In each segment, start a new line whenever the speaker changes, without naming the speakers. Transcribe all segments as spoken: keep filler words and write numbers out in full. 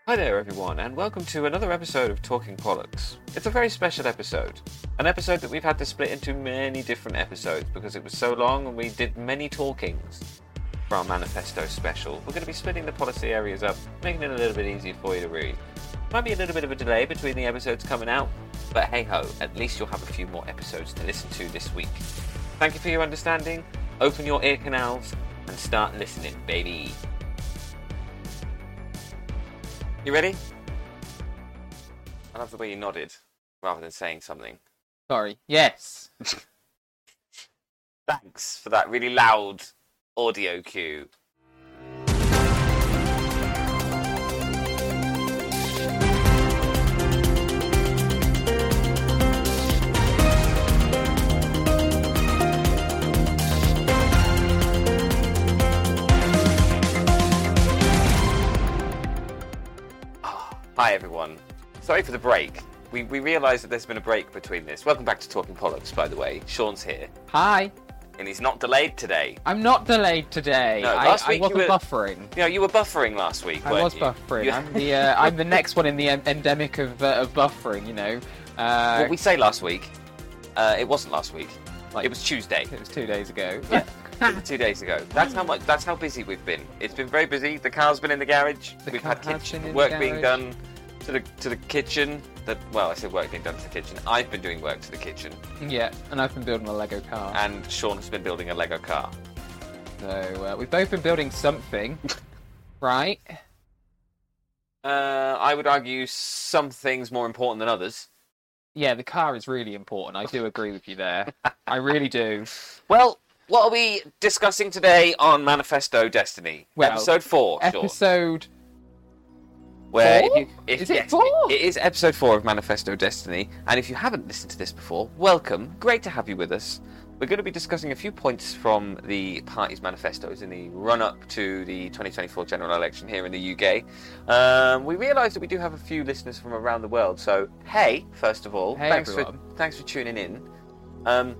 Hi there everyone, and welcome to another episode of Talking Pollux. It's a very special episode. An episode that we've had to split into many different episodes because it was so long and we did many talkings for our manifesto special. We're going to be splitting the policy areas up, making it a little bit easier for you to read. Might be a little bit of a delay between the episodes coming out, but hey ho, at least you'll have a few more episodes to listen to this week. Thank you for your understanding, open your ear canals, and start listening, baby. You ready? I love the way you nodded, rather than saying something.
Sorry, yes.
Thanks for that really loud audio cue. Hi everyone. Sorry for the break. We we realised that there's been a break between this. Welcome back to Talking Pollux, by the way. Sean's here.
Hi.
And he's not delayed today.
I'm not delayed today.
No,
I,
last
I
week
wasn't
you were,
buffering.
You know, you were buffering last week,
I
weren't
was
you?
buffering.
You...
I'm the uh, I'm the next one in the en- endemic of uh, of buffering. You know. Uh,
What we say last week, uh, it wasn't last week.
Like,
it was Tuesday.
It was two days ago.
Yeah. It was two days ago. That's how much. That's how busy we've been. It's been very busy. The car's been in the garage.
The
we've
car
had
has
kitchen
been in
work
the
being
garage.
done to the to the kitchen. That well, I said work being done to the kitchen. I've been doing work to the kitchen,
Yeah, and I've been building a Lego car.
and Sean has been building a Lego car.
So uh, we've both been building something, right?
Uh, I would argue some things more important than others.
Yeah, the car is really important. I do agree with you there. I really do.
Well, what are we discussing today on Manifesto Destiny?
Well,
episode four, Sean.
Episode.
Where
four?
if you, if,
Is it
yes,
four?
It is episode four of Manifesto Destiny, and if you haven't listened to this before, welcome. Great to have you with us. We're going to be discussing a few points from the party's manifestos in the run-up to the twenty twenty-four general election here in the U K. Um, we realise that we do have a few listeners from around the world, so hey, first of all,
Hey,
thanks
everyone.
for thanks for tuning in. Um,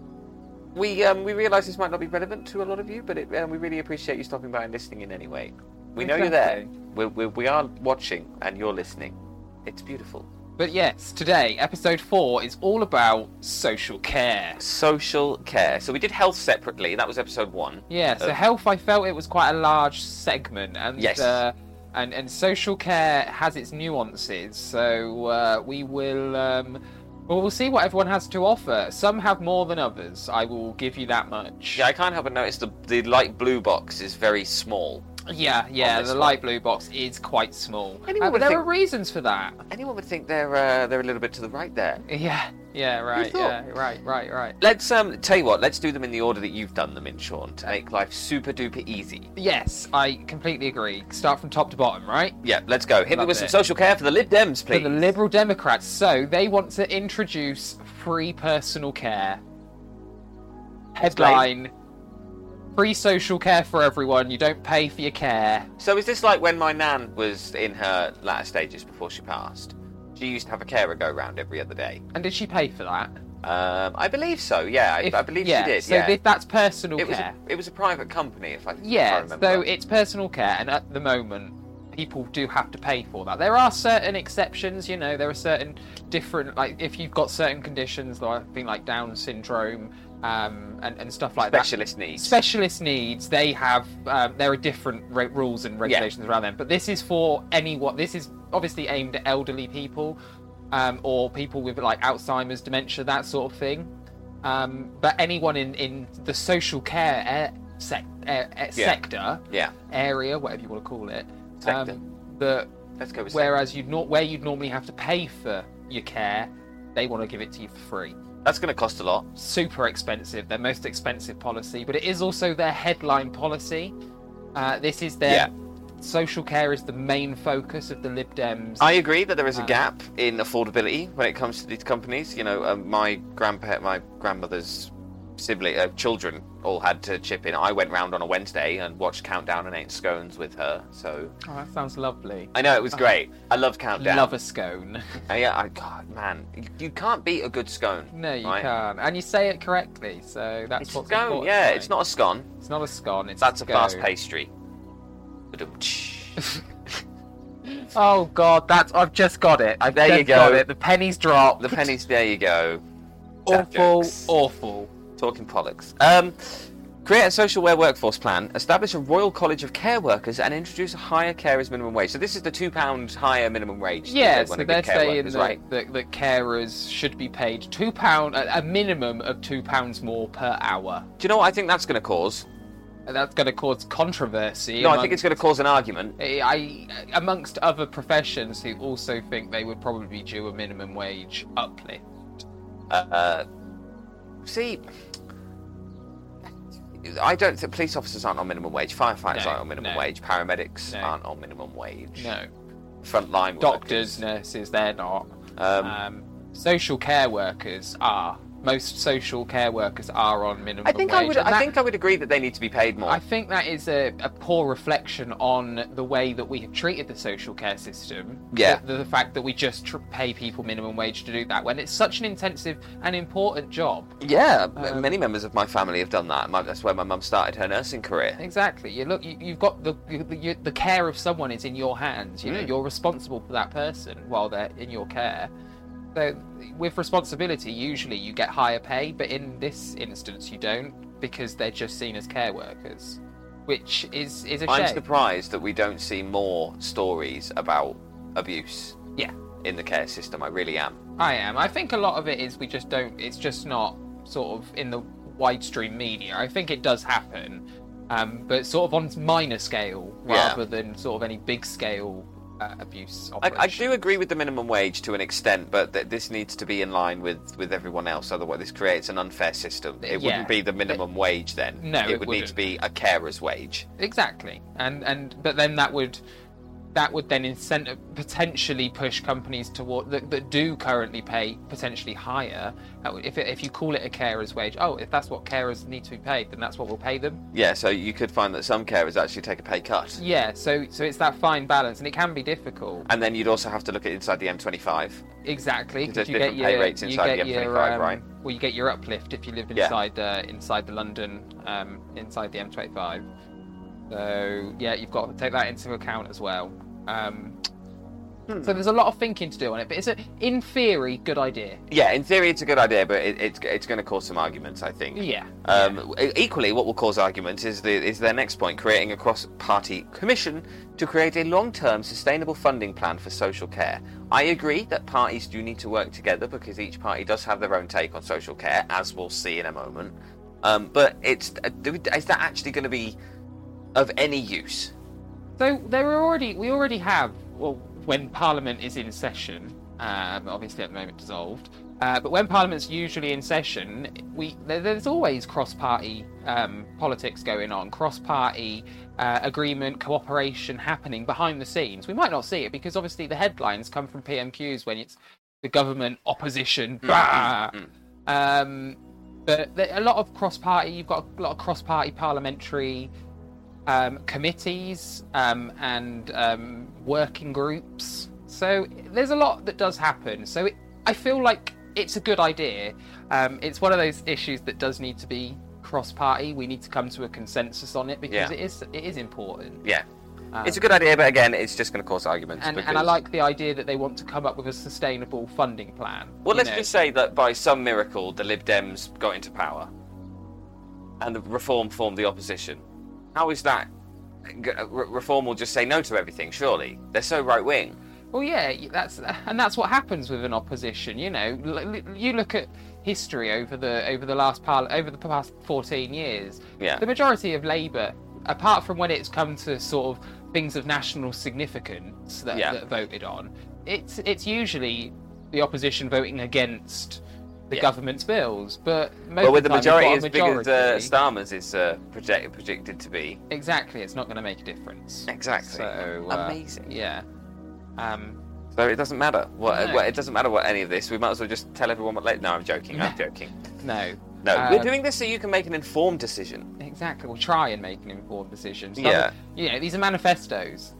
we um, we realise this might not be relevant to a lot of you, but it, uh, we really appreciate you stopping by and listening in anyway. We know you're there.
Exactly.
We're, we're, we are watching and you're listening. It's beautiful.
But yes, today, episode four is all about social care.
Social care. So we did health separately. That was episode one.
Yeah, so
Uh,
health, I felt it was quite a large segment, and
Yes.
uh, and and social care has its nuances. So uh, we will um, well, we'll see what everyone has to offer. Some have more than others. I will give you that much.
Yeah, I can't help but notice the the light blue box is very small.
yeah, yeah.
this
The
one.
light blue box is quite small,
Anyone
Uh, but
would
there
think-
are reasons for that.
Anyone would think they're uh, they're a little bit to the right there.
Yeah, yeah, right,
thought?
yeah, right, right, right.
Let's um tell you what. Let's do them in the order that you've done them in, Sean, to make life super duper easy.
Yes, I completely agree. Start from top to bottom, right?
Yeah, let's go. Hit me
Love
with some
it.
social care for the Lib Dems,
For
please.
the Liberal Democrats. So they want to introduce free personal care. Headline: free social care for everyone. You don't pay for your care.
So is this like when my nan was in her latter stages before she passed? She used to have a carer go round every other day.
And did she pay for that?
Um, I believe so. Yeah, I,
If-
I believe
yeah,
she did.
So
yeah,
if that's personal
it was
care.
a, it was a private company, if I, if I
Yeah,
remember.
so it's personal care, and at the moment, people do have to pay for that. There are certain exceptions, you know, there are certain different, like, if you've got certain conditions, like, I think, like Down syndrome, um, and, and stuff like
Specialist
that.
needs.
Specialist needs, they have, um, there are different re- rules and regulations around them, but this is for anyone, this is obviously aimed at elderly people, um, or people with, like, Alzheimer's, dementia, that sort of thing. Um, but anyone in, in the social care uh, sec- uh, uh,
Yeah.
sector,
Yeah,
area, whatever you want to call it,
sector.
um, the
Let's go with
whereas you'd not where you'd normally have to pay for your care, they want to give it to you for free.
sector. That's going to cost a lot.
Super expensive, their most expensive policy, but it is also their headline policy. Uh, this is their
Yeah.
social care is the main focus of the Lib Dems.
I agree that there is a
Um,
gap in affordability when it comes to these companies. You know, um, my grandpa, my grandmother's sibling, uh, children all had to chip in. I went round on a Wednesday and watched Countdown and ate scones with her. So
Oh, that sounds lovely.
I know it was great. I love Countdown.
Love a scone.
Uh, yeah, I, God, man, you, you can't beat a good scone.
No, you
right?
can't, and you say it correctly, so that's
It's a
what's
scone,
important,
yeah.
right?
It's not a scone.
It's not a scone. It's
That's a
scone.
fast pastry. Ba-dum-tsh.
Oh God, that's I've just got it. I've
There
just
you go.
got it. The pennies dropped.
The pennies, there you go. Dad
Awful,
jokes.
awful.
Talking Pollux. Um, create a social care workforce plan, establish a Royal College of Care Workers, and introduce a higher carers minimum wage. So this is the two pound higher minimum wage.
Yeah,
that
so
they
they're
want to give care
saying
workers,
that,
right?
that, that carers should be paid two pound, a a minimum of two pounds more per hour.
Do you know what I think that's going to cause?
And that's going to cause controversy.
No, I
amongst-
think it's going to cause an argument.
I, amongst other professions who also think they would probably be due a minimum wage uplift.
Uh, see, I don't think police officers aren't on minimum wage. Firefighters
No,
aren't on minimum
no.
wage. Paramedics
No.
aren't on minimum wage.
No.
Frontline
Doctors,
workers.
nurses, they're not.
Um,
Um, social care workers are. Most social care workers are on minimum
I think
wage.
I would.
and
I
that-
think I would agree that they need to be paid more.
I think that is a, a poor reflection on the way that we have treated the social care system.
Yeah.
The, the fact that we just tr- pay people minimum wage to do that when it's such an intensive and important job.
Yeah, m-
Um,
many members of my family have done that. My, that's where my mum started her nursing career.
Exactly. You look. You, you've got the, the you, the care of someone is in your hands. You know,
Mm.
you're responsible for that person while they're in your care. So, with responsibility, usually you get higher pay, but in this instance, you don't because they're just seen as care workers, which is is a
I'm
shame.
surprised that we don't see more stories about abuse
Yeah.
in the care system. I really am.
I am. I think a lot of it is we just don't. It's just not sort of in the widestream media. I think it does happen, um, but sort of on minor scale
Yeah.
rather than sort of any big scale uh, abuse.
I, I
operation.
do agree with the minimum wage to an extent, but th- this needs to be in line with, with everyone else. Otherwise, this creates an unfair system. It
Yeah.
wouldn't be the minimum wage then.
No,
it
it
would need to
wouldn't.
be a carer's wage.
Exactly, and and but then that would that would then incentive potentially push companies toward that, that do currently pay potentially higher. That would- If it, if you call it a carer's wage, oh, if that's what carers need to be paid, then that's what we'll pay them.
Yeah, so you could find that some carers actually take a pay cut.
Yeah, so so it's that fine balance, and it can be difficult.
And then you'd also have to look at inside the M twenty-five.
Exactly,
'Cause there's
you get
different pay
your
rates
you
inside
get
the M
your
twenty-five,
um,
right?
well, you get your uplift if you live
Yeah.
inside uh, inside the London um, inside the M twenty-five. So yeah, you've got to take that into account as well. Um,
Hmm.
So there's a lot of thinking to do on it, but it's a, in theory, good idea.
Yeah, in theory it's a good idea, but it, it's it's going to cause some arguments, I think.
Yeah.
Um, e- Equally, what will cause arguments is the is their next point: creating a cross-party commission to create a long-term sustainable funding plan for social care. I agree that parties do need to work together because each party does have their own take on social care, as we'll see in a moment. Um, but it's is that actually going to be of any use?
So there are already we already have well when Parliament is in session, um, obviously at the moment dissolved. Uh, but when Parliament's usually in session, we there, there's always cross-party um, politics going on, cross-party uh, agreement, cooperation happening behind the scenes. We might not see it because obviously the headlines come from P M Qs when it's the government opposition. Bah!
mm.
Um, but there, a lot of cross-party. You've got a lot of cross-party parliamentary um, committees um, and um, working groups. So there's a lot that does happen. So it, I feel like it's a good idea. Um, it's one of those issues that does need to be cross-party. We need to come to a consensus on it because
Yeah.
it is it is important.
Yeah,
Um,
it's a good idea, but again, it's just going to cause arguments.
and,
because...
and I like the idea that they want to come up with a sustainable funding plan.
Well,
you
let's
know.
just say that by some miracle, the Lib Dems got into power, and the Reform formed the opposition. How is that? G- Re- Reform will just say no to everything. Surely they're so right wing.
Well, yeah, that's and that's what happens with an opposition. You know, L- l- you look at history over the over the last par- over the past fourteen years.
Yeah.
The majority of Labour, apart from when it's come to sort of things of national significance that,
Yeah.
that voted on, it's it's usually the opposition voting against the
Yeah.
government's bills. But most
But with the
of the time
majority
you've
as
got a
big as uh,
majority.
Starmer's is uh, project- projected to be.
Exactly, it's not going to make a difference.
Exactly.
So uh,
Amazing.
Yeah. Um,
So it doesn't matter what,
No.
what it doesn't matter what any of this. We might as well just tell everyone what. Like, no, I'm joking. I'm
No.
joking.
no.
No,
Uh,
we're doing this so you can make an informed decision.
Exactly. We'll try and make an informed decision. Some-
Yeah.
You know, these are manifestos.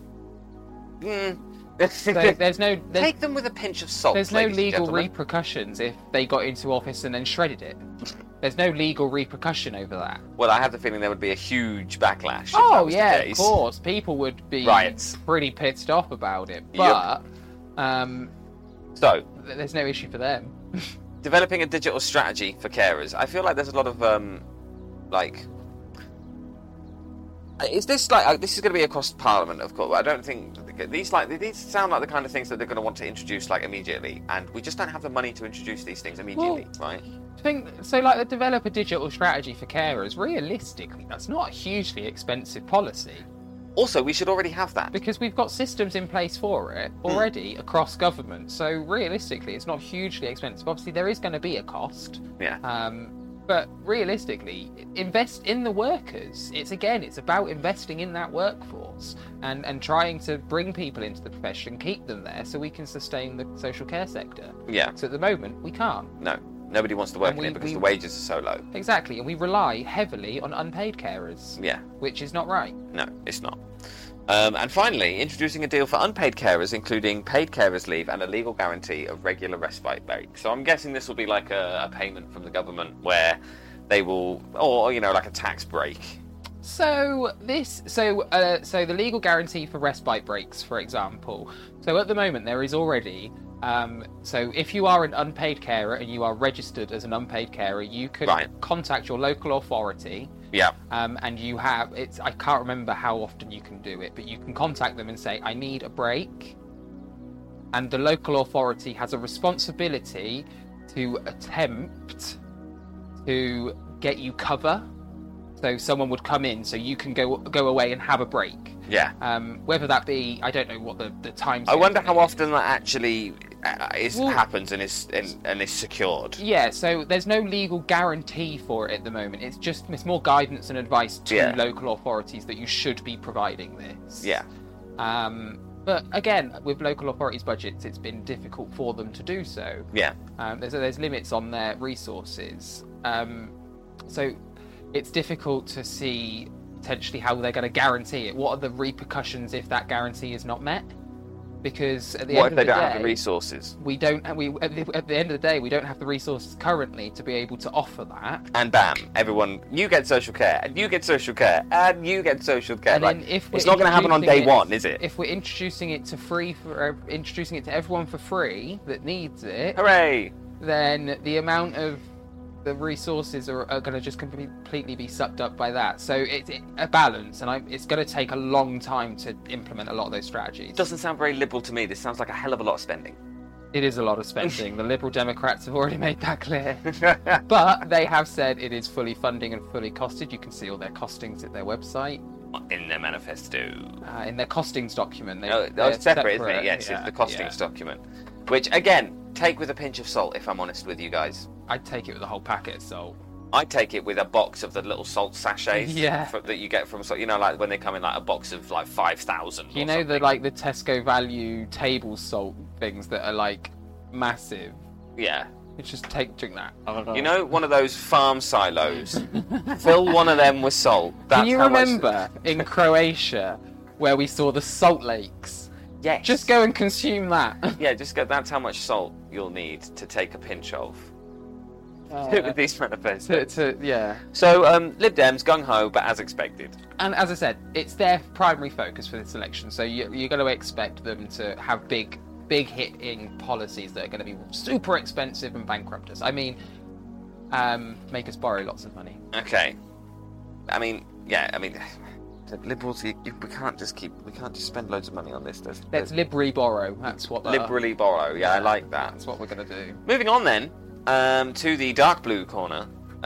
Mm.
So there's no there's,
Take them with a pinch of salt.
there's no
ladies and
legal
gentlemen.
repercussions if they got into office and then shredded it. There's no legal repercussion over that.
Well, I have the feeling there would be a huge backlash. If
Oh
that was
yeah,
the case.
of course. People would be
Riots.
pretty pissed off about it,
Yep.
but um,
So,
th- there's no issue for them.
developing a digital strategy for carers. I feel like there's a lot of um, like. Is this like uh, this is going to be across Parliament, of course? I don't think these like these sound like the kind of things that they're going to want to introduce like immediately, and we just don't have the money to introduce these things immediately, right?
I think so. Like, the develop a digital strategy for carers. Realistically, that's not a hugely expensive policy
Also, we should already have that.
because we've got systems in place for it already across government. So realistically, it's not hugely expensive. Obviously, there is going to be a cost.
Yeah.
Um, but realistically, invest in the workers. It's again, it's about investing in that workforce and, and trying to bring people into the profession, keep them there, so we can sustain the social care sector.
Yeah.
So at the moment, we can't.
No. Nobody wants to work
And
in
we-
it because
we-
the wages are so low.
Exactly, and we rely heavily on unpaid carers,
Yeah.
which is not right.
No, it's not. Um, and finally, introducing a deal for unpaid carers, including paid carers leave and a legal guarantee of regular respite break. So I'm guessing this will be like a, a payment from the government where they will, or you know, like a tax break.
So this, so uh, so the legal guarantee for respite breaks, for example. So at the moment there is already. Um, so if you are an unpaid carer and you are registered as an unpaid carer, you can
Right.
contact your local authority.
Yeah.
Um, and you have it's I can't remember how often you can do it, but you can contact them and say, I need a break. And the local authority has a responsibility to attempt to get you cover. So someone would come in so you can go go away and have a break.
Yeah.
Um, whether that be, I don't know what the, the time.
I wonder how often that actually uh, is,
Well-
happens and is and, and is secured.
Yeah, so there's no legal guarantee for it at the moment. It's just it's more guidance and advice to
Yeah.
local authorities that you should be providing this.
Yeah.
Um, but again, with local authorities' budgets, it's been difficult for them to do so.
Yeah.
Um, there's there's limits on their resources. Um, so it's difficult to see potentially how they're going to guarantee it. What are the repercussions if that guarantee is not met? Because at the
What
end
if they
of the
don't
day,
have the resources?
we don't. We at the, at the end of the day, we don't have the resources currently to be able to offer that.
And bam, everyone, you get social care, and you get social care, and you get social care.
And
Like,
then if we're
it's not going to happen on day
introducing it-
one, is it?
If we're introducing it to free for uh, introducing it to everyone for free that needs it,
Hooray!
then the amount of the resources are, are going to just completely be sucked up by that. So it's it, a balance, and I, it's going to take a long time to implement a lot of those strategies.
It doesn't sound very liberal to me. This sounds like a hell of a lot of spending.
It is a lot of spending. The Liberal Democrats have already made that clear. But they have said it is fully funding and fully costed. You can see all their costings at their website.
In their manifesto.
Uh, in their costings document. They,
No,
they're
it's separate, isn't it?
separate.
Yes,
Yeah,
it's the costings
yeah.
document. Which, again, take with a pinch of salt, if I'm honest with you guys.
I'd take it with a whole packet of salt.
I take it with a box of the little salt sachets
Yeah.
for, that you get from, so- you know, like when they come in like a box of like five thousand.
You know the like the Tesco value table salt things that are like massive.
Yeah.
You just take drink that.
You know, one of those farm silos. Fill one of them with salt. That's
Can you
how much-
remember in Croatia where we saw the salt lakes?
Yes.
Just go and consume that.
Yeah, just go. That's how much salt you'll need to take a pinch of.
Uh,
with these manifestos.
to, to, yeah.
So, um, Lib Dems, gung-ho, but as expected.
And as I said, it's their primary focus for this election, so you, you're going to expect them to have big, big hitting policies that are going to be super expensive and bankrupt us. I mean, um, make us borrow lots of money.
Okay. I mean, yeah, I mean, the Liberals, you, you, we can't just keep, we can't just spend loads of money on this. There's,
Let's
there's
liberally borrow. That's what. the-
liberally borrow. Yeah, I like that.
That's what we're going to do.
Moving on then, um, to the dark blue corner.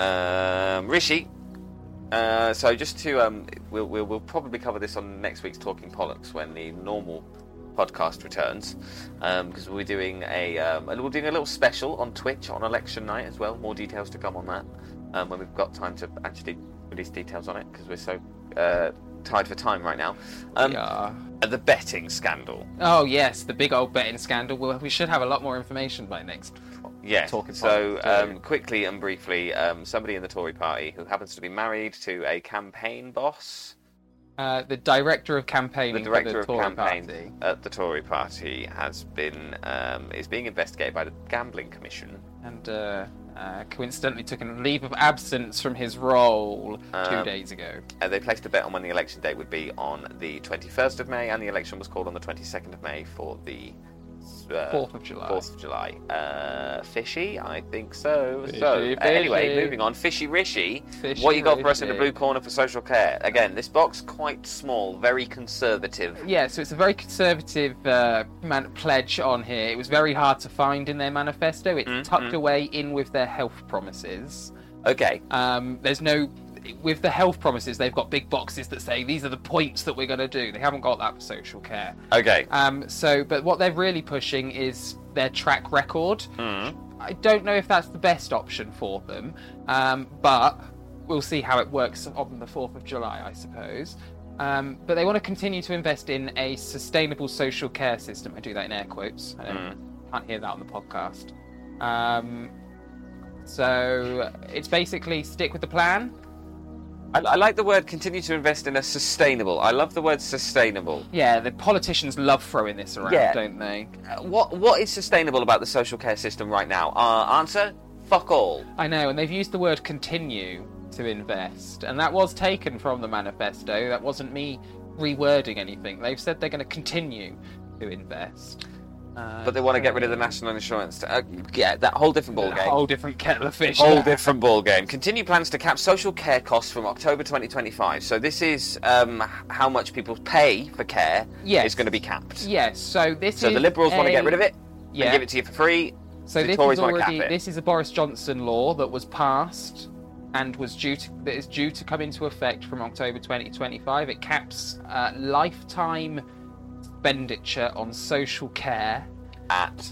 Um, Rishi. Uh, so just to, um, we'll, we'll, we'll probably cover this on next week's Talking Pollux when the normal podcast returns, because um, we'll be doing a, um, we're doing a little special on Twitch on election night as well. More details to come on that um, when we've got time to actually release details on it, because we're so uh, tied for time right now. Um,
Yeah.
The betting scandal.
Oh yes, the big old betting scandal. Well, we should have a lot more information by next.
Yes.
Talking
So,
Pollux,
um, quickly and briefly, um, somebody in the Tory party who happens to be married to a campaign boss,
Uh, the director of campaigning
the director
for the
of
Tory
campaign
party.
at the Tory party, has been um, is being investigated by the Gambling Commission.
And uh, uh, coincidentally took a leave of absence from his role two
Um,
days ago.
Uh, they placed a bet on when the election date would be on the twenty-first of May, and the election was called on the twenty-second of May for the uh,
fourth of July.
fourth of July. Uh, fishy? I think so.
Fishy,
so, uh, anyway,
fishy.
moving on. Fishy Rishi.
Fishy
What you got for us in the
Rishi.
blue corner for social care? Again, this box quite small, very conservative.
Yeah, so it's a very conservative uh, man- pledge on here. It was very hard to find in their manifesto. It's
Mm,
tucked
mm.
away in with their health promises.
Okay.
Um, there's no... With the health promises, they've got big boxes that say, these are the points that we're going to do. They haven't got that for social care.
Okay.
Um, so, but what they're really pushing is their track record.
Mm.
I don't know if that's the best option for them, um, but we'll see how it works on the fourth of July, I suppose. Um, but they want to continue to invest in a sustainable social care system. I do that in air quotes. I don't,
Mm.
can't hear that on the podcast. Um, so it's basically stick with the plan.
I, I like the word continue to invest in a sustainable. I love the word sustainable.
Yeah, the politicians love throwing this around,
Yeah.
don't they?
Uh, what What is sustainable about the social care system right now? Uh, answer, fuck all.
I know, and they've used the word continue to invest, and that was taken from the manifesto. That wasn't me rewording anything. They've said they're going to continue to invest. Uh,
But they want to get rid of the national insurance. Uh, yeah, that whole different ball
a
game.
whole different kettle of fish.
Whole different ball game. Continue plans to cap social care costs from October twenty twenty-five. So this is um, h- how much people pay for care
Yes.
is going to be capped.
Yes, so this
So
is
the Liberals want to
a-
get rid of it
Yeah.
and give it to you for free.
So
the
this
Tories
is
want to
already
cap it.
this is a Boris Johnson law that was passed and was due to that is due to come into effect from October twenty twenty-five. It caps uh, lifetime expenditure on social care.
At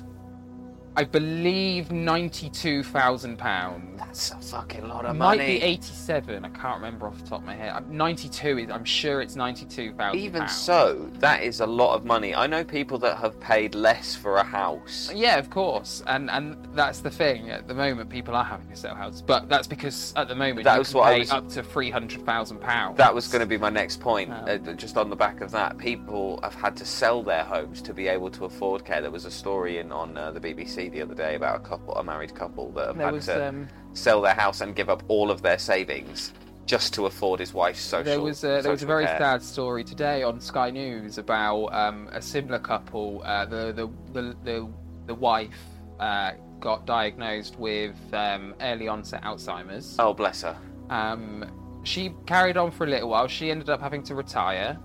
I believe ninety-two thousand pounds.
that's a fucking lot of
Might
money.
be eighty-seven. I can't remember off the top of my head. I'm ninety-two. Is I'm sure it's ninety-two thousand.
Even so, that is a lot of money. I know people that have paid less for a house.
Yeah, of course, and and that's the thing. At the moment, people are having to sell houses, but that's because at the moment
That
you
was
can
what I
pay
was-
up to three hundred thousand pounds.
That was going to be my next point.
Oh.
Uh, just on the back of that, people have had to sell their homes to be able to afford care. There was a story in on uh, the B B C the other day about a couple, a married couple that have
There
had
was
to
um,
sell their house and give up all of their savings just to afford his wife's social.
there was a, there was a
social
very
care.
sad story today on Sky News about um, a similar couple. Uh, the, the the the the wife uh, got diagnosed with um, early onset Alzheimer's.
Oh, bless her.
Um, she carried on for a little while. She ended up having to retire,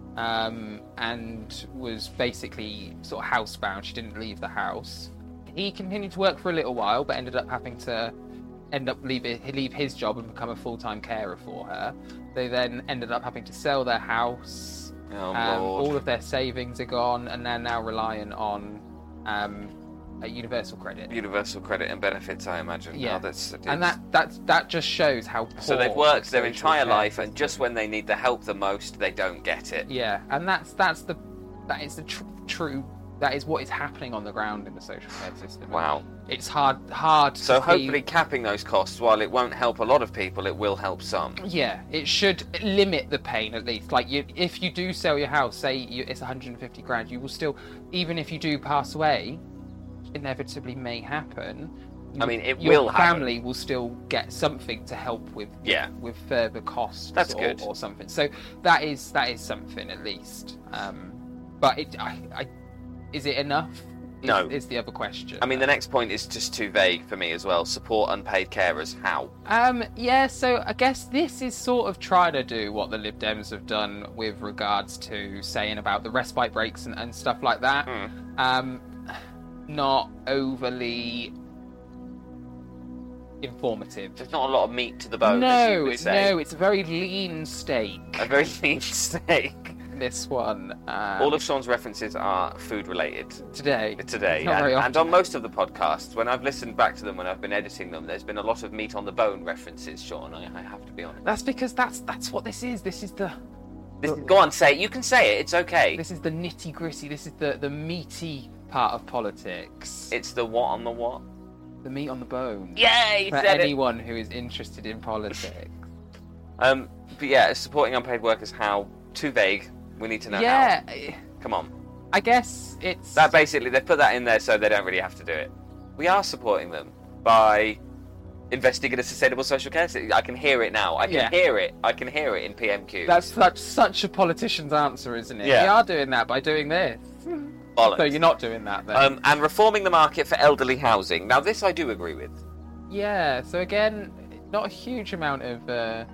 um, and was basically sort of housebound. She didn't leave the house. He continued to work for a little while, but ended up having to end up leave it, leave his job and become a full-time carer for her. They then ended up having to sell their house.
Oh,
Um,
Lord.
all of their savings are gone, and they're now reliant on um, a universal credit.
Universal credit and benefits, I imagine.
Yeah.
Oh, that's,
And that that that just shows how poor
so they've worked their
the social
entire
care
life, and
system
just when they need the help the most, they don't get it.
Yeah, and that's that's the that is the tr- true that is what is happening on the ground in the social care system.
Wow.
It's hard hard.
So
to
hopefully
see-
capping those costs, while it won't help a lot of people, it will help some.
yeah, it should limit the pain at least. Like you, if you do sell your house, say you, it's one hundred fifty grand, you will still, even if you do pass away, inevitably may happen.
I mean, it
your
will happen.
family will still get something to help with
Yeah.
with further costs.
That's
or,
good.
or something. So that is that is something at least. Um, but it, I, I, is it enough? Is,
No.
is the other question.
I mean, the next point is just too vague for me as well. Support unpaid carers. How?
Um, yeah, so I guess this is sort of trying to do what the Lib Dems have done with regards to saying about the respite breaks and, and stuff like that.
Mm.
Um, not overly informative.
There's not a lot of meat to the bone. as you
No,
would
it's,
say.
no, it's a very lean steak.
A very lean steak.
This one. Um,
All of Sean's references are food related
today.
today,
Not
and,
very
and
often.
on most of the podcasts, when I've listened back to them, when I've been editing them, there's been a lot of meat on the bone references. Sean, I, I have to be honest.
That's because that's that's what this is. This is the
This, go on, say it. You can say it. It's okay.
this is the nitty gritty. This is the the meaty part of politics.
It's the what on the what.
The meat on the bone.
Yeah, you
For
said it.
anyone who is interested in politics.
Um, but yeah, supporting unpaid workers. How? Too vague. We need to know
yeah,
how. Come on.
I guess it's
That basically, they've put that in there so they don't really have to do it. We are supporting them by investing in a sustainable social care system. I can hear it now. I can
Yeah.
hear it. I can hear it in P M Q.
That's such such a politician's answer, isn't it?
Yeah.
We are doing that by doing this.
bollocks.
So you're not doing that then?
Um, and reforming the market for elderly housing. Now, this I do agree with.
Yeah. So again, not a huge amount of uh,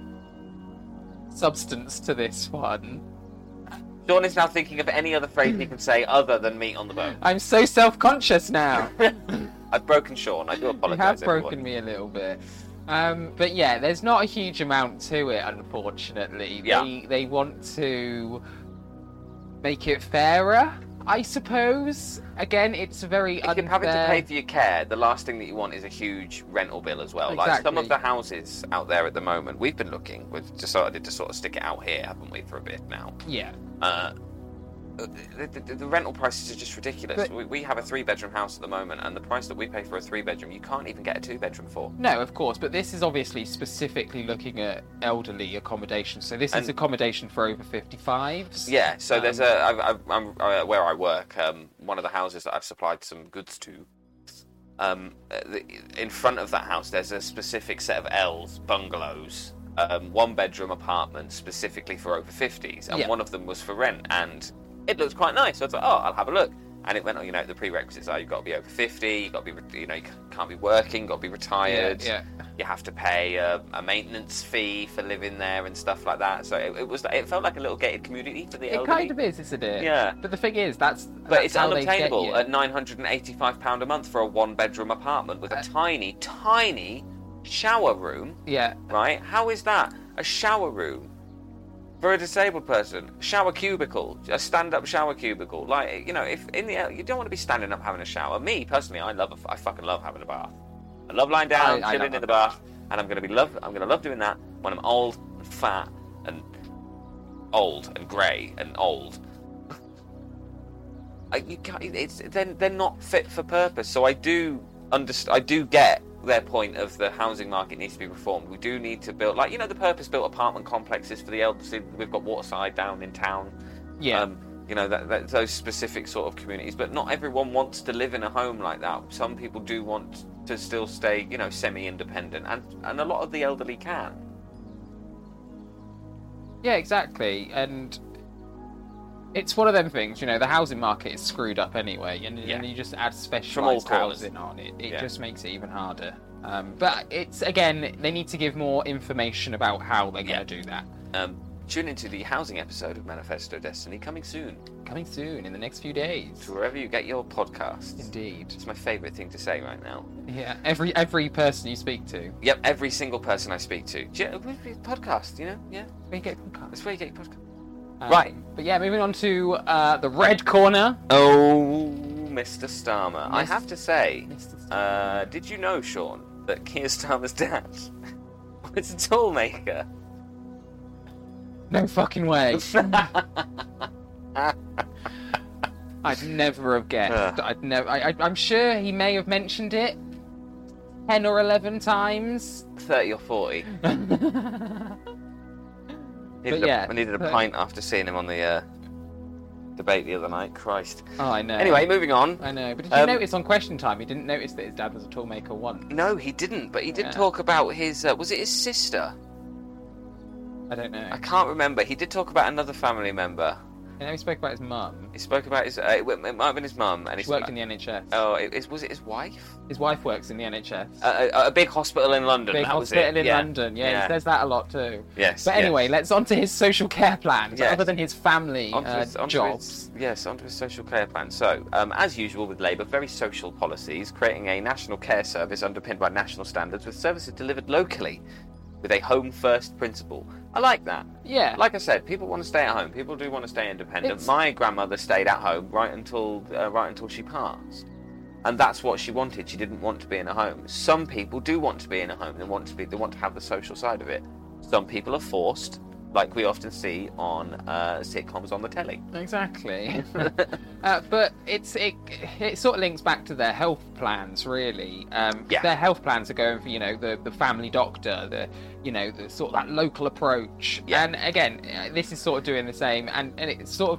substance to this one.
Sean is now thinking of any other phrase he can say other than meat on the bone.
I'm so self-conscious now.
I've broken Sean. I do
You
apologise.
have broken
everyone.
me a little bit. Um, but yeah, there's not a huge amount to it, unfortunately.
Yeah.
They, they want to make it fairer, I suppose. Again, it's a very
If
unfair...
you're having to pay for your care, the last thing that you want is a huge rental bill as well. Like some
Exactly.
of the houses out there at the moment, we've been looking. We've decided to sort of stick it out here, haven't we, for a bit now?
Yeah.
Uh, the, the, the rental prices are just ridiculous.
But-
we, we have a three-bedroom house at the moment, and the price that we pay for a three-bedroom, you can't even get a two-bedroom for.
No, of course, but this is obviously specifically looking at elderly accommodation. So this
And-
is accommodation for over fifty-fives.
Yeah, so there's
Um,
a. I've, I've, I'm uh, where I work. Um, one of the houses that I've supplied some goods to. Um, uh, the, in front of that house, there's a specific set of L's bungalows, um, one-bedroom apartments specifically for over fifties, and
Yeah.
one of them was for rent, and it looked quite nice. So I was like, oh, I'll have a look. And it went on, you know, the prerequisites are you've got to be over fifty, you've got to be, re- you know, you can't be working, you've got to be retired.
Yeah,
You have to pay a, a maintenance fee for living there and stuff like that. So it, it was, it felt like a little gated community for the
It
elderly.
kind of is, isn't it?
Yeah.
But the thing is, that's
But
that's
it's
how they get
unobtainable
you.
at nine hundred eighty-five pounds a month for a one-bedroom apartment with a
Uh,
tiny, tiny shower room,
Yeah.
right? How is that? A shower room for a disabled person? Shower cubicle, a stand-up shower cubicle. Like, you know, if in the you don't want to be standing up having a shower. Me, personally, I love a, I fucking love having a bath. I love lying down,
I- I
chilling
love
in the
a
bath, and I'm gonna be love. I'm gonna love doing that when I'm old and fat and old and grey and old. I, you can't, it's they're, they're not fit for purpose. So I do understand. I do get their point of the housing market needs to be reformed. We do need to build, like, you know, the purpose-built apartment complexes for the elderly. We've got Waterside down in town.
Yeah.
Um, you know, that, that those specific sort of communities. But not everyone wants to live in a home like that. Some people do want to still stay, you know, semi-independent, and and a lot of the elderly can.
Yeah, exactly. And it's one of them things, you know, the housing market is screwed up anyway, and,
Yeah.
and you just add
From all
specialised
corners.
housing on it. It
Yeah.
just makes it even harder. Um, but it's, again, they need to give more information about how they're
Yeah.
going to do that.
Um, tune into the housing episode of Manifesto Destiny coming soon
Coming soon, in the next few days.
to wherever you get your podcasts.
Indeed.
It's my favourite thing to say right now.
Yeah, every every person you speak to.
Yep, every single person I speak to. Do you- Podcast, you know? Yeah,
We get podcasts.
that's where you get your podcast.
Um,
Right.
But yeah, moving on to uh, the red corner.
Oh, Mister Starmer. I
Mis-
have to say,
Mister
uh, did you know, Sean, that Keir Starmer's dad was a tool maker?
No fucking way. I'd never have guessed.
Ugh.
I'd never. I, I, I'm sure he may have mentioned it ten or eleven times.
thirty or forty. Needed
But yeah,
a, I needed a
but-
pint after seeing him on the uh, debate the other night. Christ.
Oh, I know.
Anyway, moving on.
I know. But did you
Um,
notice on Question Time he didn't notice that his dad was a toolmaker once?
No, he didn't, but he did
Yeah.
talk about his. Uh, was it his sister?
I don't know.
I can't remember. He did talk about another family member.
I know he spoke about his mum.
He spoke about his. Uh, it, it might have been his mum, and he
He worked in the N H S.
Oh, it, it, was it his wife?
His wife works in the N H S.
A, a, a big hospital in London.
Big
that was
hospital
it.
in
yeah.
London. Yeah,
Yeah.
he says that a lot too.
Yes.
But anyway,
yes.
let's on to his social care plans,
Yes.
other than his family
Onto
uh,
his, onto
jobs.
his- yes, onto his social care plan. So, um, as usual with Labour, very social policies, creating a national care service underpinned by national standards with services delivered locally with a home first principle. I like that.
Yeah.
Like I said, people want to stay at home. People do want to stay independent.
It's-
My grandmother stayed at home right until uh, right until she passed, and that's what she wanted. She didn't want to be in a home. Some people do want to be in a home. They want to be. They want to have the social side of it. Some people are forced, like we often see on uh, sitcoms on the telly.
Exactly. uh, but it's it, it sort of links back to their health plans, really. Um,
Yeah.
Their health plans are going for, you know, the, the family doctor, the, you know, the sort of that local approach.
Yeah.
And again, uh, this is sort of doing the same. And, and it's sort of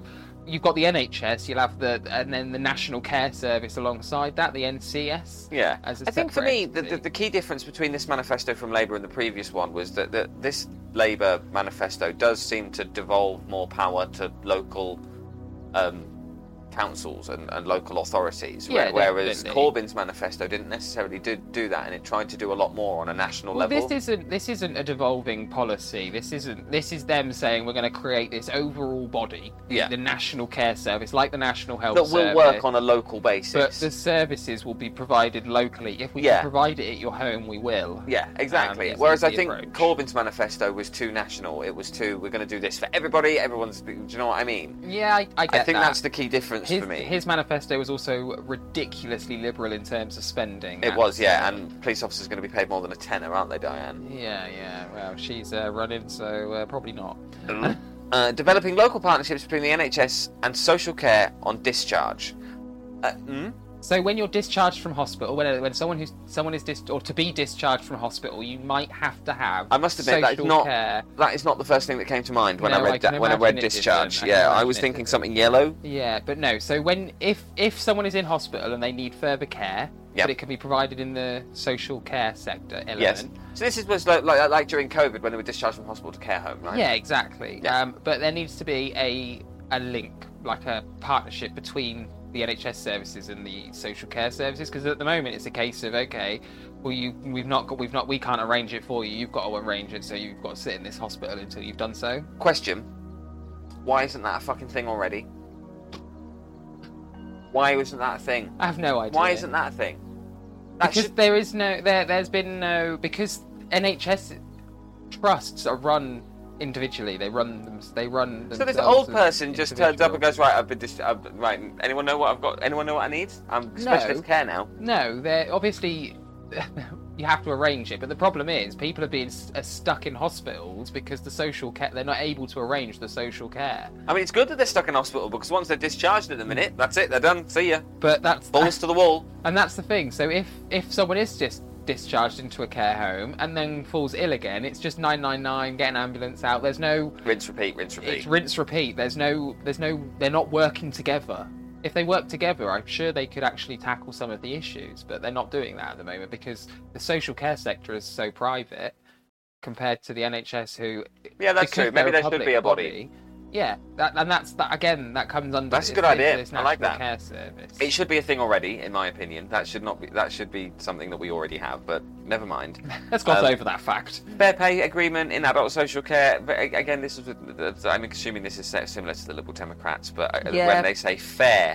you've got the N H S, you'll have the and then the National Care Service alongside that, the N C S.
Yeah,
as a
I think for me, the,
entity.
the, the key difference between this manifesto from Labour and the previous one was that, that this Labour manifesto does seem to devolve more power to local um, councils and, and local authorities,
Yeah,
whereas
definitely.
Corbyn's manifesto didn't necessarily do, do that, and it tried to do a lot more on a national
Well,
level.
this isn't this isn't a devolving policy. This isn't this is them saying we're going to create this overall body,
Yeah.
the National Care Service, like the National Health
that will
Service.
work on a local basis.
But the services will be provided locally. If we
Yeah.
can provide it at your home, we will.
Yeah, exactly.
Um,
Whereas I
the
think
approach.
Corbyn's manifesto was too national. It was too, we're going to do this for everybody. Everyone's, do you know what I mean?
Yeah, I, I get
I think
that.
that's the key difference
his,
for me.
His manifesto was also ridiculously liberal in terms of spending.
It was, yeah,
And
and police officers are going to be paid more than a tenner, aren't they, Diane?
yeah, yeah. Well, she's uh, running, so uh, probably not.
uh, developing local partnerships between the N H S and social care on discharge. Uh, mm?
So when you're discharged from hospital, when when someone who's someone is dis- or to be discharged from hospital, you might have to have.
I must admit that is
social
not
care.
that is not the first thing that came to mind when
No,
I read
I can
that, when I
imagine
read
it
discharge.
didn't. I can
Yeah, I
imagine
was
it
thinking
didn't.
something yellow.
Yeah, but no. So when if if someone is in hospital and they need further care,
Yep.
but it can be provided in the social care sector element.
Yes. So this is was like, like like during COVID when they were discharged from hospital to care home, right?
Yeah, exactly.
Yeah.
Um, but there needs to be a a link, like a partnership between the N H S services and the social care services, because at the moment it's a case of okay, well you we've not got we've not we can't arrange it for you. You've got to arrange it, so you've got to sit in this hospital until you've done so.
Question: why isn't that a fucking thing already? Why isn't that a thing?
I have no idea.
Why isn't that a thing? That
Because
should-
there is no there. There's been no because N H S trusts are run individually. They run them. They run.
So this
themselves
old
as
person just turns up and
individuals.
goes, right, I've been dis- I've, right. Anyone know what I've got? Anyone know what I need? I'm specialist care now.
No, they're obviously you have to arrange it, but the problem is people are being s- are stuck in hospitals because the social care they're not able to arrange the social care.
I mean, it's good that they're stuck in hospital because once they're discharged at the minute, that's it. They're done. See ya.
But that's
Balls to the wall.
and that's the thing. So if if someone is just discharged into a care home and then falls ill again, it's just nine nine nine, get an ambulance out. There's no
Rinse, repeat, rinse, repeat.
it's rinse repeat. There's no there's no they're not working together. If they work together, I'm sure they could actually tackle some of the issues, but they're not doing that at the moment because the social care sector is so private compared to the N H S, who
Yeah, that's
because
true. Maybe
they're a
there should
public
be a body.
Yeah, that, and that's that again. That comes under.
That's a
this-
good idea.
This
I like
National
that.
Care Service.
It should be a thing already, in my opinion. That should not be. That should be something that we already have. But never mind.
Let's gloss
Um,
over that fact.
Fair pay agreement in adult social care. But a- again, this is. I'm assuming this is similar to the Liberal Democrats. But uh,
Yeah.
when they say fair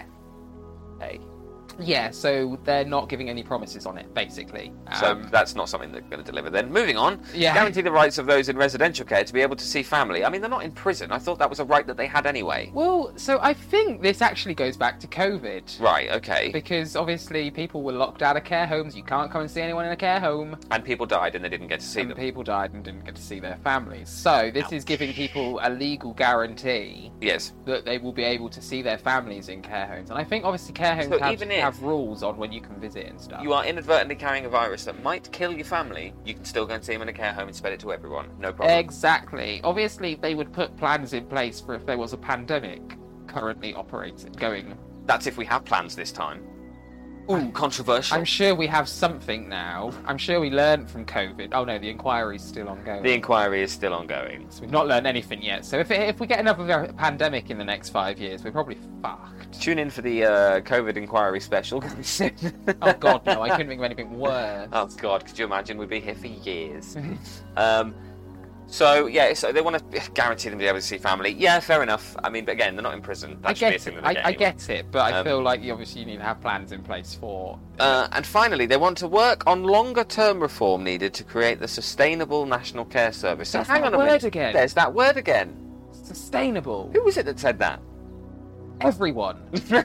pay,
Yeah, so they're not giving any promises on it, basically.
so
Um,
that's not something they're going to deliver. Then moving on.
Yeah.
Guarantee the rights of those in residential care to be able to see family. I mean, they're not in prison. I thought that was a right that they had anyway.
well, so I think this actually goes back to COVID.
Right. Okay.
Because obviously people were locked out of care homes. You can't come and see anyone in a care home.
And people died and they didn't get to see
And
them.
people died and didn't get to see their families. So this is giving people a legal guarantee
Yes.
that they will be able to see their families in care homes. And I think obviously care homes
So
have,
even if
have rules on when you can visit and stuff.
You are inadvertently carrying a virus that might kill your family. You can still go and see them in a care home and spread it to everyone. No problem.
Exactly. Obviously, they would put plans in place for if there was a pandemic currently operating, going.
That's if we have plans this time. Ooh, controversial.
I'm sure we have something now. I'm sure we learned from COVID. Oh no, the inquiry's still ongoing.
The inquiry is still ongoing.
So we've not learned anything yet. So if it, if we get another pandemic in the next five years, we're probably fucked.
Tune in for the uh, COVID inquiry special.
Oh god, no! I couldn't think of anything worse.
Oh god, could you imagine? We'd be here for years. um, so yeah, so they want to guarantee them to be able to see family. Yeah, fair enough. I mean, but again, they're not in prison. That
I
should be a
get
thing
it.
that they
I,
get
I
anyway.
get it, but I
Um,
feel like you obviously you need to have plans in place for.
Uh, and finally, they want to work on longer-term reform needed to create the sustainable national care service. So
That's
hang
that
on a
word
minute.
again.
There's that word again.
Sustainable.
Who was it that said that?
Everyone.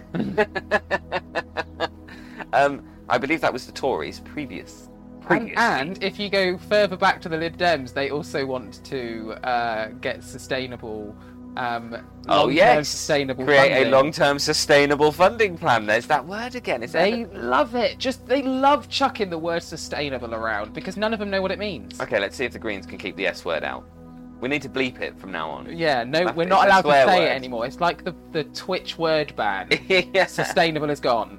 um, I believe that was the Tories previous.
And,
previously.
and if you go further back to the Lib Dems, they also want to uh, get sustainable, um,
Oh
long-term
yes,
sustainable
create
funding.
a long-term sustainable funding plan. There's that word again. Is that
They love it. Just they love chucking the word sustainable around because none of them know what it means.
okay? Let's see if the Greens can keep the S word out. We need to bleep it from now on.
Yeah, no,
That-
we're
it's
not
a
allowed to
swear
say
word.
it anymore. It's like the, the Twitch word ban.
Yeah.
Sustainable is gone.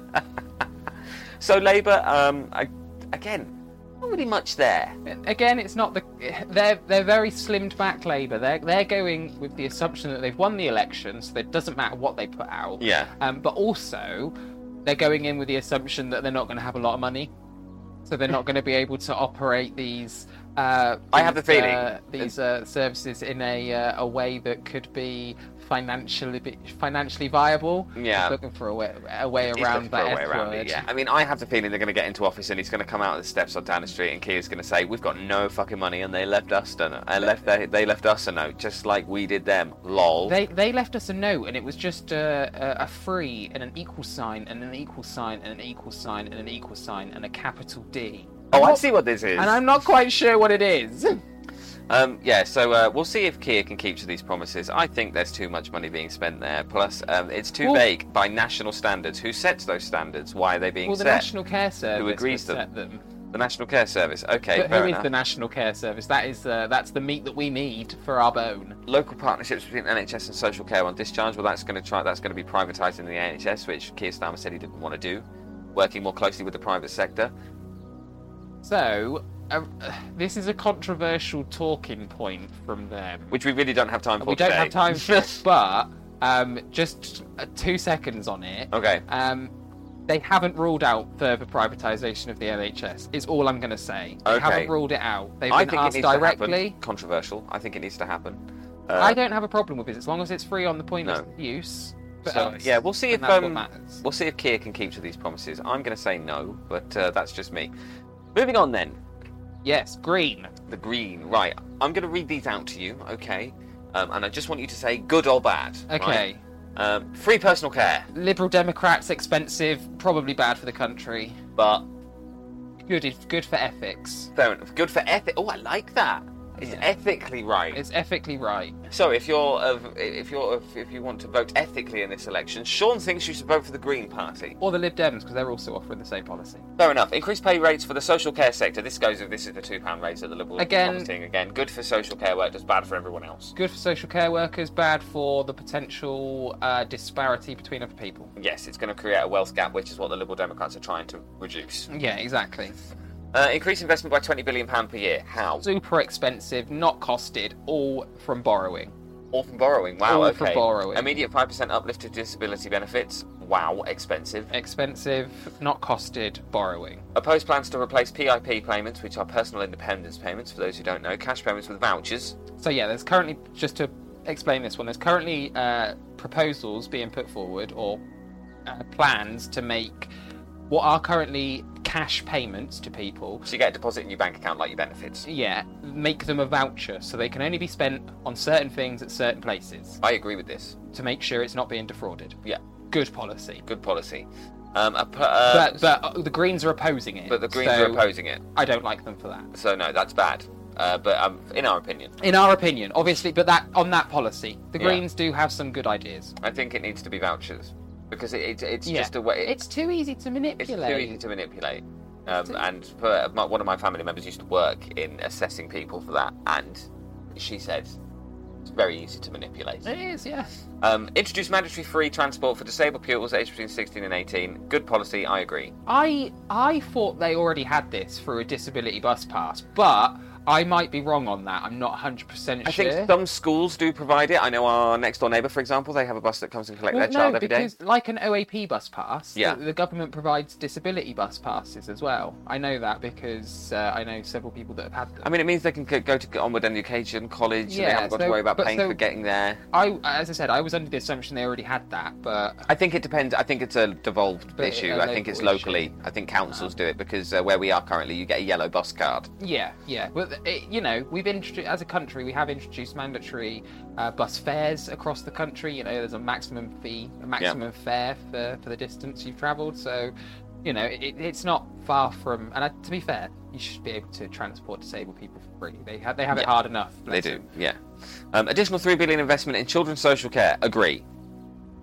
So Labour, um, I, again, not really much there.
Again, it's not the they're they're very slimmed back Labour. They're they're going with the assumption that they've won the election, so it doesn't matter what they put out.
Yeah.
Um, but also, they're going in with the assumption that they're not going to have a lot of money, so they're not going to be able to operate these. Uh,
I have the
these,
feeling
uh, these uh, services in a uh, a way that could be financially financially viable.
Yeah.
He's looking for a way a way
He's
around
looking for
that
a way
F
around
word.
it, yeah. I mean, I have the feeling they're going to get into office and he's going to come out of the steps on down the street and Keir's going to say, "We've got no fucking money and they left us a note. Uh, left they, they left us a note, just like we did them." Lol.
They they left us a note, and it was just a, a, a free and an equal sign and an equal sign and an equal sign and an equal sign and a capital D.
oh,
I'm
I
not-
see what this is.
And I'm not quite sure what it is.
Um, yeah, so uh, we'll see if Keir can keep to these promises. I think there's too much money being spent there. Plus, um, it's too
Well-
vague by national standards. Who sets those standards? Why are they being
Well, the
set?
National Care Service
agrees
would
to them?
set them.
The National Care Service. Okay,
But
fair
who is
enough.
the National Care Service? That is uh, that's the meat that we need for our bone.
Local partnerships between N H S and social care on discharge. Well, that's going to try. That's going to be privatising the N H S, which Keir Starmer said he didn't want to do. Working more closely with the private sector.
So, uh, this is a controversial talking point from them.
Which we really don't have time for
We don't
today.
have time for it, but um, just uh, two seconds on it.
Okay.
Um, they haven't ruled out further privatisation of the N H S, is all I'm going to say. They
Okay.
haven't ruled it out. They've
I
been
think it
asked
needs
directly.
to happen. Controversial. I think it needs to happen. Uh,
I don't have a problem with it, as long as it's free on the point
No.
of use. But
So,
us,
yeah, we'll see
and
if
that's what
um,
matters.
we'll see if Keir can keep to these promises. I'm going to say no, but uh, that's just me. Moving on then.
Yes, green.
The green, right? I'm going to read these out to you, okay? Um, and I just want you to say good or bad.
Okay.
Right? Um, free personal care,
Liberal Democrats, expensive, probably bad for the country.
but
Good, good for ethics.
fair enough. Good for ethic. Oh, I like that. It's
Yeah.
ethically right.
It's ethically right.
So if you're of, if you're of, if you want to vote ethically in this election, Sean thinks you should vote for the Green Party.
Or the Lib Dems, because they're also offering the same policy.
Fair enough. Increased pay rates for the social care sector. This goes. This is the two pound raise that the Liberals
Again-
are promising. Again, good for social care workers, bad for everyone else.
Good for social care workers, bad for the potential uh, disparity between other people.
Yes, it's going to create a wealth gap, which is what the Liberal Democrats are trying to reduce.
Yeah, exactly.
Uh, increase investment by twenty billion pounds per year. How?
Super expensive, not costed, all from borrowing.
All from borrowing. Wow,
All
okay.
from borrowing.
Immediate five percent uplift to disability benefits. Wow, expensive.
Expensive, not costed, borrowing.
Opposed plans to replace P I P payments, which are personal independence payments, for those who don't know, cash payments with vouchers.
So yeah, there's currently, just to explain this one, there's currently uh, proposals being put forward, or uh, plans to make what are currently cash payments to people,
So you get a deposit in your bank account like your benefits.
yeah, make them a voucher, so they can only be spent on certain things at certain places,
I agree with this.
to make sure it's not being defrauded.
Yeah,
Good policy.
good policy. Um, a, per- uh,
But, but uh, the Greens are opposing it.
but the Greens
so
are opposing it.
I don't like them for that.
So no, that's bad. Uh, but um, in our opinion,
In our opinion, obviously, but that on that policy, the
Yeah.
Greens do have some good ideas.
I think it needs to be vouchers because it, it, it's
Yeah.
just a way.
It's too easy to
It's
manipulate.
too easy to manipulate. Um,
too-
and for my, one of my family members used to work in assessing people for that, and she said it's very easy to manipulate.
It is, yeah.
Um, introduce mandatory free transport for disabled pupils aged between sixteen and eighteen. Good policy, I agree.
I I thought they already had this through a disability bus pass, but I might be wrong on that. I'm not one hundred percent
I
sure.
think some schools do provide it. I know our next door neighbour, for example, they have a bus that comes and collects
Well,
their child
no,
every day.
because like an O A P bus pass,
Yeah.
the, the government provides disability bus passes as well. I know that because uh, I know several people that have had them.
I mean, it means they can c- go to onward education, college, and they
Yeah,
haven't got
so-
to worry about
but
paying
so-
for getting there.
I, as I said, I was under the assumption they already had that, but
I think it depends. I think it's a devolved
But
issue.
a
I think it's
local issue.
locally. I think councils do it because uh, where we are currently, you get a yellow bus card.
yeah, yeah. But it, you know, we've introduced as a country, we have introduced mandatory uh, bus fares across the country. You know, there's a maximum fee, a maximum fare for, for the distance you've travelled. So, you know, it, it's not far from. And uh, to be fair, you should be able to transport disabled people for free. They have they have it
Yeah.
hard enough.
They
bless
do,
them.
yeah. Um, additional three billion investment in children's social care. Agree.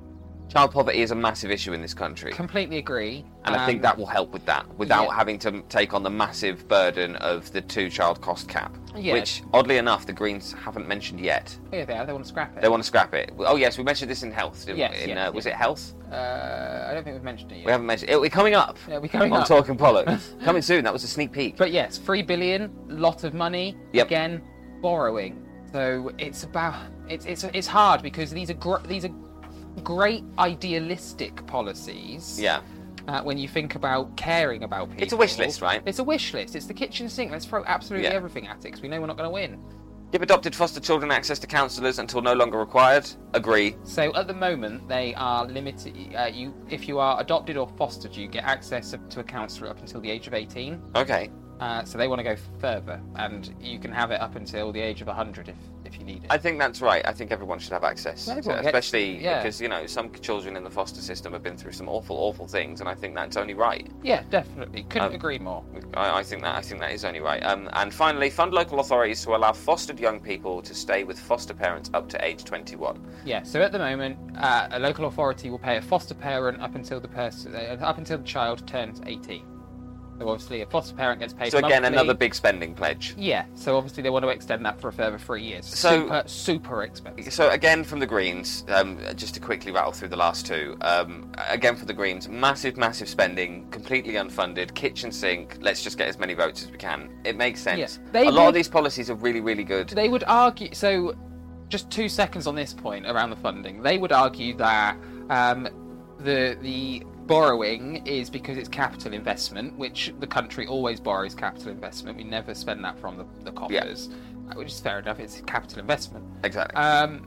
Child poverty is a massive issue in this country.
Completely agree.
And I think
Um,
that will help with that, without
yeah.
having to take on the massive burden of the two-child cost cap,
Yeah.
which, oddly enough, the Greens haven't mentioned yet.
Oh, yeah, they are. They want to scrap it.
They want to scrap it. Oh, yes, we mentioned this in health, didn't
Yes,
we? In,
yes,
uh, was
yes.
it health?
Uh, I don't think we've mentioned it yet.
We haven't mentioned it. We're coming up
Yeah, we're coming
on
up.
Talking Bollocks. Coming soon. That was a sneak peek.
But yes, three billion, lot of money.
Yep.
Again, borrowing. So it's about it's it's it's hard because these are gr- these are great idealistic policies.
Yeah.
Uh, when you think about caring about people,
It's a wish list, right?
It's a wish list. It's the kitchen sink. Let's throw absolutely
Yeah.
everything at it because we know we're not going to win.
Give adopted foster children access to counsellors until no longer required. Agree.
So at the moment, they are limited. Uh, you, if you are adopted or fostered, you get access to a counsellor up until the age of eighteen.
Okay.
Uh, so they want to go further, and you can have it up until the age of one hundred if, if you need it.
I think that's right. I think everyone should have access, to,
Everyone gets-
especially
yeah.
because, you know, some children in the foster system have been through some awful, awful things, and I think that's only right.
Yeah, definitely. Couldn't
Um,
agree more.
I, I think that I think that is only right. Um, and finally, fund local authorities to allow fostered young people to stay with foster parents up to age twenty-one.
Yeah. So at the moment, uh, a local authority will pay a foster parent up until the person uh, up until the child turns eighteen. So obviously, a foster parent gets paid.
So again,
monthly.
another big spending pledge.
Yeah. So obviously, they want to extend that for a further three years.
So-
super, super expensive.
So again, from the Greens, um, just to quickly rattle through the last two. Um, again, for the Greens, massive, massive spending, completely unfunded, kitchen sink. Let's just get as many votes as we can. It makes sense.
Yeah, they
a lot
would-
of these policies are really, really good.
They would argue. So, just two seconds on this point around the funding. They would argue that um, the the borrowing is because it's capital investment, which the country always borrows capital investment. We never spend that from the, the coffers, uh, which is fair enough. It's capital investment.
Exactly.
Um,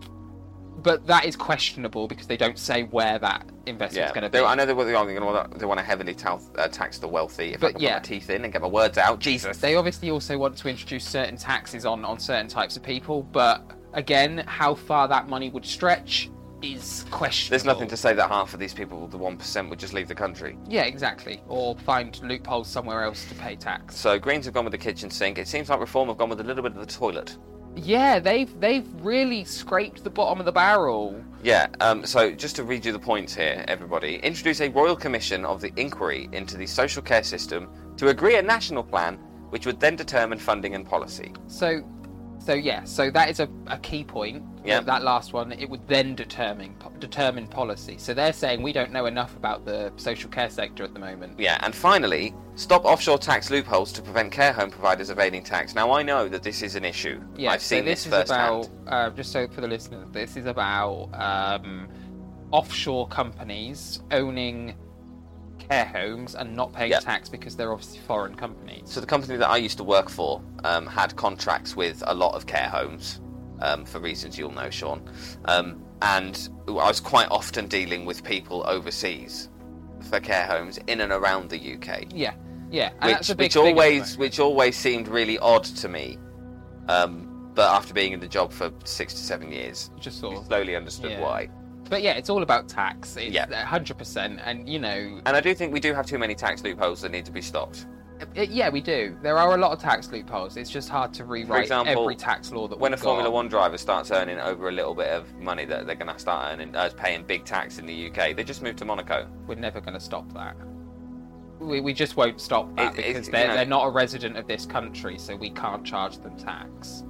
but that is questionable because they don't say where that investment's
yeah,
going to
they,
be.
I know they, what they are. They're gonna, they want to heavily ta- uh, tax the wealthy. If
But
I can
yeah.
put my teeth in and get my words out, Jesus.
They obviously also want to introduce certain taxes on, on certain types of people, but again, how far that money would stretch is questionable.
There's nothing to say that half of these people, the one percent, would just leave the country.
Yeah, exactly. Or find loopholes somewhere else to pay tax.
So Greens have gone with the kitchen sink. It seems like Reform have gone with a little bit of the toilet.
Yeah, they've they've really scraped the bottom of the barrel.
Yeah, um, so just to read you the points here, everybody. Introduce a Royal Commission of the inquiry into the social care system to agree a national plan, which would then determine funding and policy.
So, so yeah, so that is a, a key point.
Yeah.
That last one, it would then determine determine policy. So they're saying we don't know enough about the social care sector at the moment.
Yeah, and finally, stop offshore tax loopholes to prevent care home providers evading tax. Now, I know that this is an issue.
Yeah,
I've
so
seen
this
this,
is
firsthand.
about uh, just so for the listeners, this is about um, offshore companies owning care homes and not paying
Yeah.
tax because they're obviously foreign companies.
So the company that I used to work for um, had contracts with a lot of care homes, um, for reasons you'll know, Sean. Um, and I was quite often dealing with people overseas for care homes in and around the U K.
Yeah, yeah, and that's
Which,
a big
which
thing at the
always
moment.
which always seemed really odd to me. Um, but after being in the job for six to seven years,
just sort
I
of.
slowly understood
yeah.
why.
But yeah, it's all about tax. It's
Yeah.
one hundred percent, and you know,
And I do think we do have too many tax loopholes that need to be stopped.
it, yeah, we do. There are a lot of tax loopholes. It's just hard to rewrite
example,
every tax law that
When a
we've
Formula
got.
One driver starts earning over a little bit of money that they're going to start earning, uh, paying big tax in the U K, they just move to Monaco.
We're never going to stop that. We, we just won't stop that
It- it-
because
you
they're,
know-
they're not a resident of this country, so we can't charge them tax.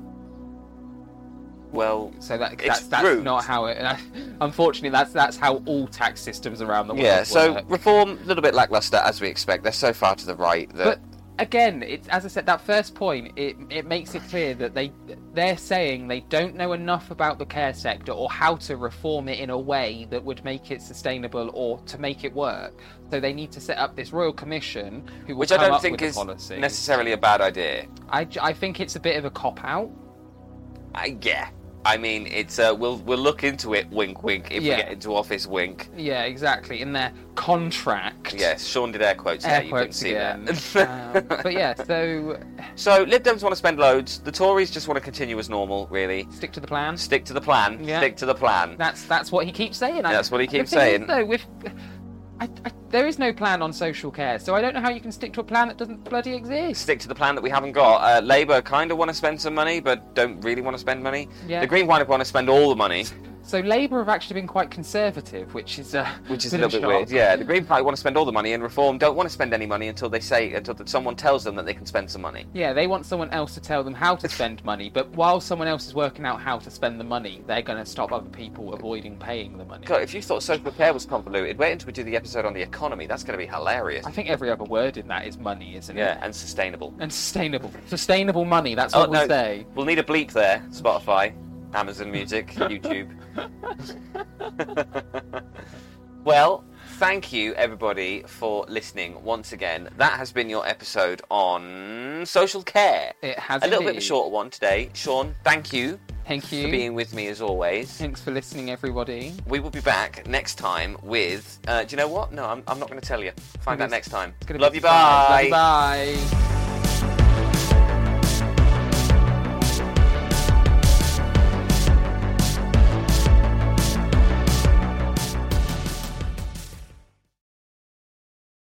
Well,
So that
It's
that's, that's
rude.
not how it. Unfortunately, that's that's how all tax systems around the world
yeah, so
work.
Reform, a little bit lacklustre, as we expect. They're so far to the right that...
But again, it's as I said, that first point, it it makes it clear that they they're saying they don't know enough about the care sector or how to reform it in a way that would make it sustainable or to make it work. So they need to set up this royal commission who will
which I
come
don't
up
think
with
is
the policy.
necessarily a bad idea.
I, I think it's a bit of a cop out.
I, yeah. I mean, it's uh, we'll we'll look into it, wink, wink, if
Yeah.
we get into office, wink.
Yeah, exactly. In their contract.
Yes, Sean did air quotes
Air
there, you couldn't
quotes
see
again.
that.
um, but yeah, so
So, Lib Dems want to spend loads, the Tories just want to continue as normal, really.
stick to the plan.
Stick to the plan,
Yeah.
stick to the plan.
That's that's what he keeps saying. I-
That's what he
the
keeps
thing is,
saying.
though, with I, I, there is no plan on social care, so I don't know how you can stick to a plan that doesn't bloody exist.
Stick to the plan that we haven't got. Uh, Labour kind of want to spend some money, but don't really want to spend money.
Yeah.
The Green Party want to spend all the money.
So Labour have actually been quite conservative, which is uh,
which is a little bit weird. Yeah, the Green Party want to spend all the money, and Reform don't want to spend any money until they say until someone tells them that they can spend some money.
Yeah, they want someone else to tell them how to spend money, but while someone else is working out how to spend the money, they're going to stop other people avoiding paying the money.
God, if you thought social care was convoluted, wait until we do the episode on the economy. That's going to be hilarious.
I think every other word in that is money, isn't
yeah,
it?
Yeah, and sustainable.
And sustainable. Sustainable money, that's
oh,
what we'll
no,
say.
We'll need a bleep there. Spotify, Amazon Music, YouTube. Well, thank you everybody for listening once again. That has been your episode on social care.
It has
a little bit of
indeed.
a shorter one today. Sean, thank you.
Thank you
for being with me as always.
Thanks for listening, everybody.
We will be back next time with. Uh, do you know what? No, I'm, I'm not going to tell you. Find out next time.
It's gonna
Love
be
you.
fun.
Bye.
Love you. Bye.